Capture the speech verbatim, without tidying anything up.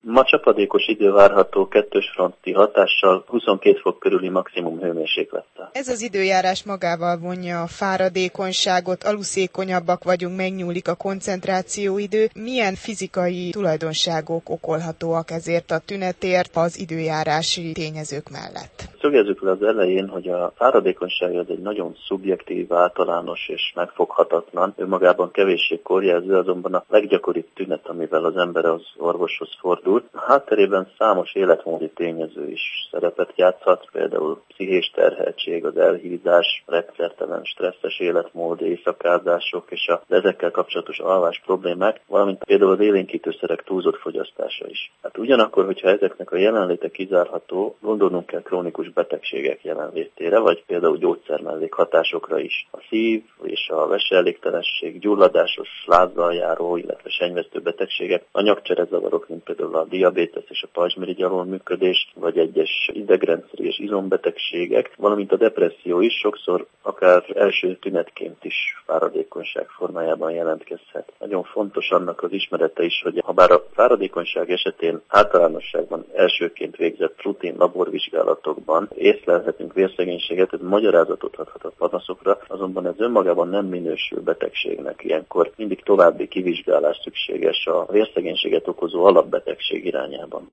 Ma csapadékos idő várható kettős fronti hatással huszonkét fok körüli maximum hőmérséklettel. Ez az időjárás magával vonja a fáradékonyságot, aluszékonyabbak vagyunk, megnyúlik a koncentrációidő. Milyen fizikai tulajdonságok okolhatóak ezért a tünetért az időjárási tényezők mellett? Szögezzük le az elején, hogy a fáradékonyság az egy nagyon szubjektív, általános és megfoghatatlan, önmagában kevéssé kórjelző, azonban a leggyakoribb tünet, amivel az ember az orvoshoz fordul. A hátterében számos életmódi tényező is szerepet játszhat, például pszichés terheltség, az elhízás, rendszertelen stresszes életmód, éjszakázások és az ezekkel kapcsolatos alvás problémák, valamint például az élénkítőszerek túlzott fogyasztása is. Hát ugyanakkor, hogyha ezeknek a jelenléte kizárható, gondolnunk kell krónikus betegségek jelenlétére, vagy például gyógyszermellékhatásokra is. A szív és a veseelégtelenség, gyulladásos, lázzal járó, illetve senyvesztő betegségek, a nyakcserezavarok, mint például a diabétesz és a pajzsmirigy alulműködés, vagy egyes idegrendszeri és izombetegségek, valamint a depresszió is sokszor akár első tünetként is fáradékonyság formájában jelentkezhet. Nagyon fontos annak az ismerete is, hogy ha bár a fáradékonyság esetén általánosságban elsőként végzett rutin laborvizsgálatokban észlelhetünk vérszegénységet, ez magyarázatot adhat a panaszokra, azonban ez önmagában nem minősül betegségnek. Ilyenkor mindig további kivizsgálás szükséges a vérszegénységet okozó alapbetegség irányában.